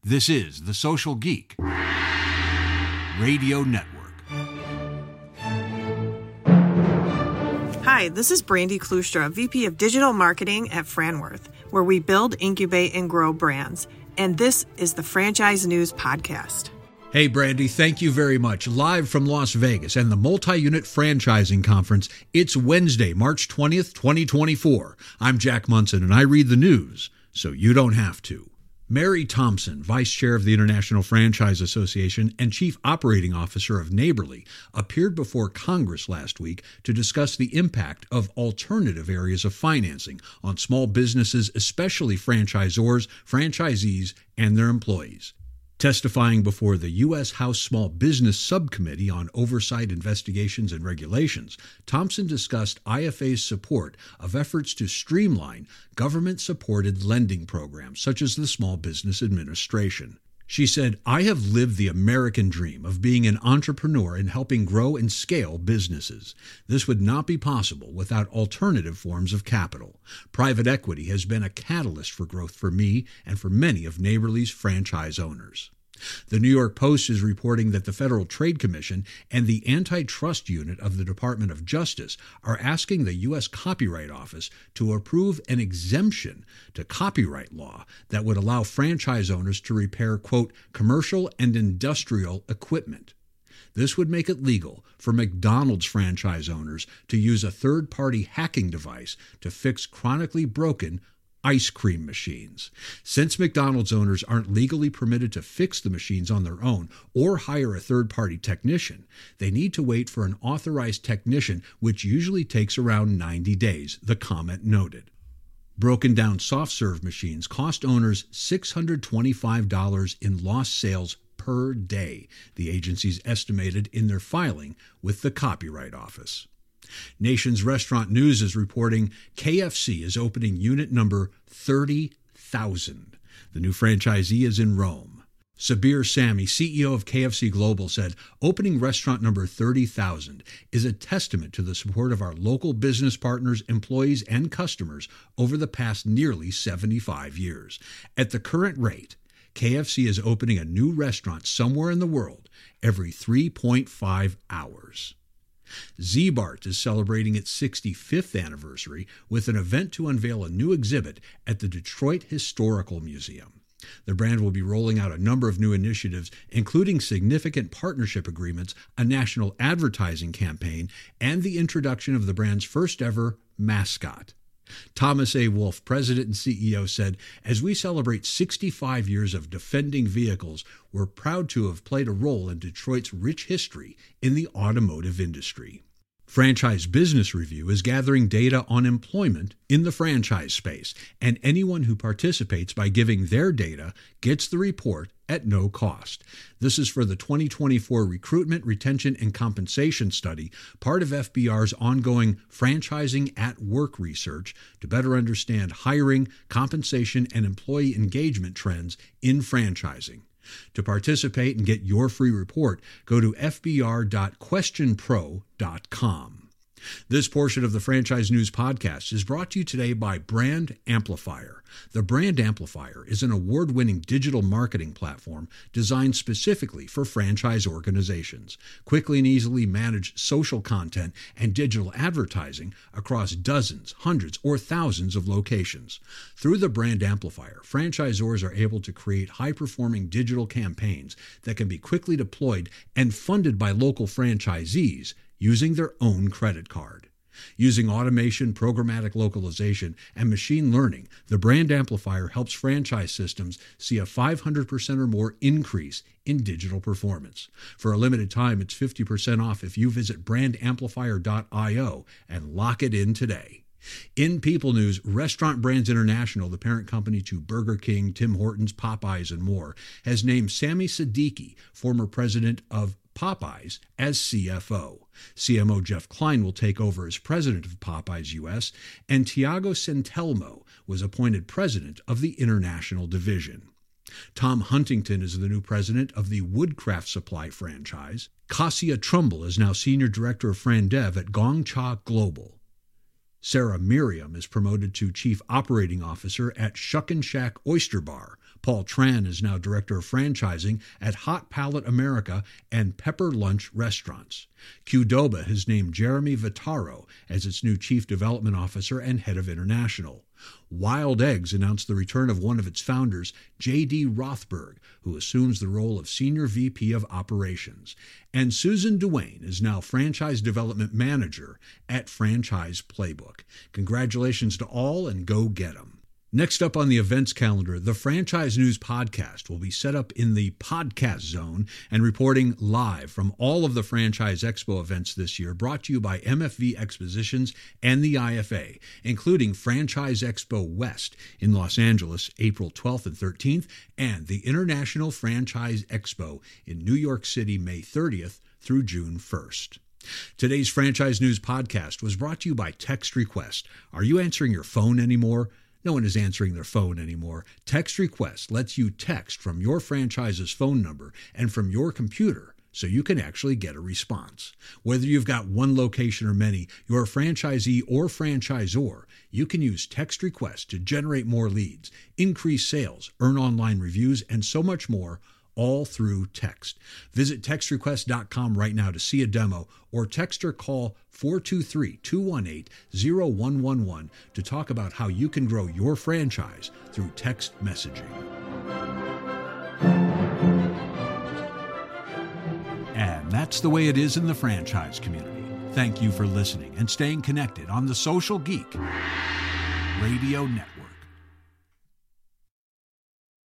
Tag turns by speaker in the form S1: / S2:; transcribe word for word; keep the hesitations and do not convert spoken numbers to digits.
S1: This is The Social Geek Radio Network.
S2: Hi, this is Brandy Klustra, V P of Digital Marketing at Franworth, where we build, incubate, and grow brands. And this is the Franchise News Podcast.
S3: Hey, Brandy, thank you very much. Live from Las Vegas and the Multi-Unit Franchising Conference, it's Wednesday, March twentieth, twenty twenty-four. I'm Jack Munson, and I read the news so you don't have to. Mary Thompson, Vice Chair of the International Franchise Association and Chief Operating Officer of Neighborly, appeared before Congress last week to discuss the impact of alternative areas of financing on small businesses, especially franchisors, franchisees, and their employees. Testifying before the U S House Small Business Subcommittee on Oversight, Investigations, and Regulations, Thompson discussed I F A's support of efforts to streamline government-supported lending programs such as the Small Business Administration. She said, "I have lived the American dream of being an entrepreneur and helping grow and scale businesses. This would not be possible without alternative forms of capital. Private equity has been a catalyst for growth for me and for many of Neighborly's franchise owners." The New York Post is reporting that the Federal Trade Commission and the Antitrust Unit of the Department of Justice are asking the U S Copyright Office to approve an exemption to copyright law that would allow franchise owners to repair, quote, commercial and industrial equipment. This would make it legal for McDonald's franchise owners to use a third-party hacking device to fix chronically broken ice cream machines. Since McDonald's owners aren't legally permitted to fix the machines on their own or hire a third-party technician, they need to wait for an authorized technician, which usually takes around ninety days, the comment noted. Broken down soft-serve machines cost owners six hundred twenty-five dollars in lost sales per day, the agencies estimated in their filing with the Copyright Office. Nation's Restaurant News is reporting K F C is opening unit number thirty thousand. The new franchisee is in Rome. Sabir Sami, C E O of K F C Global, said opening restaurant number thirty thousand is a testament to the support of our local business partners, employees, and customers over the past nearly seventy-five years. At the current rate, K F C is opening a new restaurant somewhere in the world every three point five hours. Ziebart is celebrating its sixty-fifth anniversary with an event to unveil a new exhibit at the Detroit Historical Museum. The brand will be rolling out a number of new initiatives, including significant partnership agreements, a national advertising campaign, and the introduction of the brand's first-ever mascot. Thomas A. Wolfe, president and C E O, said, "As we celebrate sixty-five years of defending vehicles, we're proud to have played a role in Detroit's rich history in the automotive industry." Franchise Business Review is gathering data on employment in the franchise space, and anyone who participates by giving their data gets the report at no cost. This is for the twenty twenty-four Recruitment, Retention, and Compensation Study, part of F B R's ongoing Franchising at Work research to better understand hiring, compensation, and employee engagement trends in franchising. To participate and get your free report, go to f b r dot question pro dot com. This portion of the Franchise News Podcast is brought to you today by Brand Amplifier. The Brand Amplifier is an award-winning digital marketing platform designed specifically for franchise organizations. Quickly and easily manage social content and digital advertising across dozens, hundreds, or thousands of locations. Through the Brand Amplifier, franchisors are able to create high-performing digital campaigns that can be quickly deployed and funded by local franchisees using their own credit card. Using automation, programmatic localization, and machine learning, the Brand Amplifier helps franchise systems see a five hundred percent or more increase in digital performance. For a limited time, it's fifty percent off if you visit brand amplifier dot io and lock it in today. In People News, Restaurant Brands International, the parent company to Burger King, Tim Hortons, Popeyes, and more, has named Sami Siddiqui, former president of Popeyes, as C F O. C M O Jeff Klein will take over as president of Popeyes U S, and Tiago Centelmo was appointed president of the international division. Tom Huntington is the new president of the Woodcraft Supply franchise. Kasia Trumbull is now senior director of FranDev at Gong Cha Global. Sarah Miriam is promoted to chief operating officer at Shuck and Shack Oyster Bar. Paul Tran is now Director of Franchising at Hot Palate America and Pepper Lunch Restaurants. Qdoba has named Jeremy Vitaro as its new Chief Development Officer and Head of International. Wild Eggs announced the return of one of its founders, J D Rothberg, who assumes the role of Senior V P of Operations. And Susan Duane is now Franchise Development Manager at Franchise Playbook. Congratulations to all, and go get 'em. Next up on the events calendar, the Franchise News Podcast will be set up in the podcast zone and reporting live from all of the Franchise Expo events this year, brought to you by M F V Expositions and the I F A, including Franchise Expo West in Los Angeles, April twelfth and thirteenth, and the International Franchise Expo in New York City, May thirtieth through June first. Today's Franchise News Podcast was brought to you by Text Request. Are you answering your phone anymore? No one is answering their phone anymore. Text Request lets you text from your franchise's phone number and from your computer, so you can actually get a response. Whether you've got one location or many, you're a franchisee or franchisor, you can use Text Request to generate more leads, increase sales, earn online reviews, and so much more, all through text. Visit text request dot com right now to see a demo, or text or call four two three, two one eight, zero one one one to talk about how you can grow your franchise through text messaging.
S1: And that's the way it is in the franchise community. Thank you for listening and staying connected on the Social Geek Radio Network.